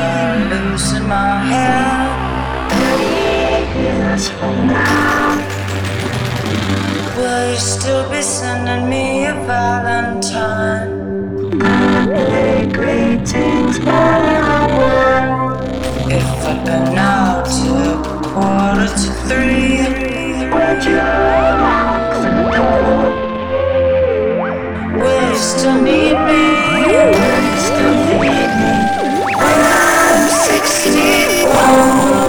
losing my head. 30 years from now, will you still be sending me a Valentine? Greetings, my world. If I'd been out till 2:45, would you lock the door? Will you still need me? Will you still feed me when I'm 64?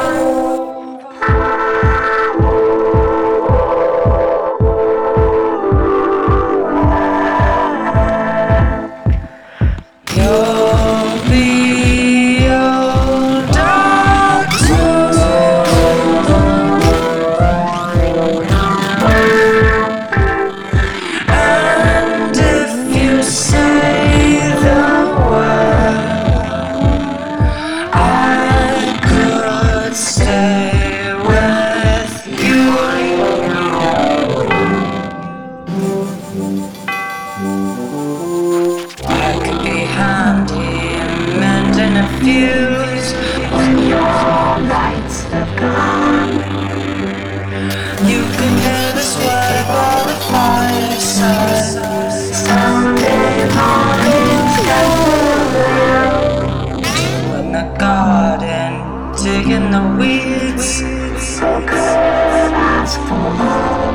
When your lights have gone, you can hear the sweat by the fireside. Sunday mornings in the garden, digging the weeds. So good, ask for more.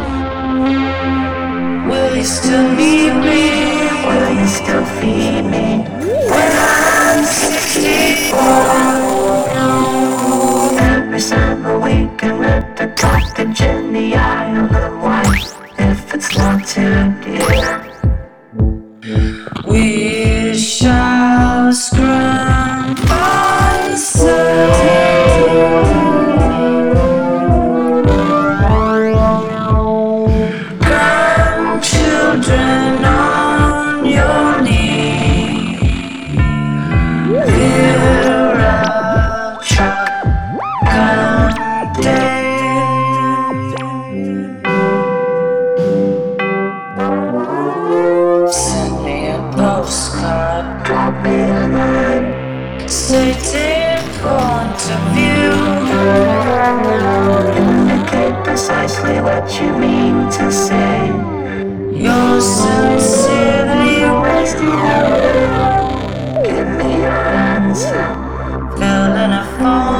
Will you still need me? Will you still feed me when I'm 64? Every summer we can rent a cottage in the Isle of Wight if it's not too dear. We shall scram and grandchildren on your knee. Here a truck come day. Send me a postcard, drop me a line, stating point of view. Indicate precisely what you mean to say. You're sincerely wasted. Give me your answer, fill in a form.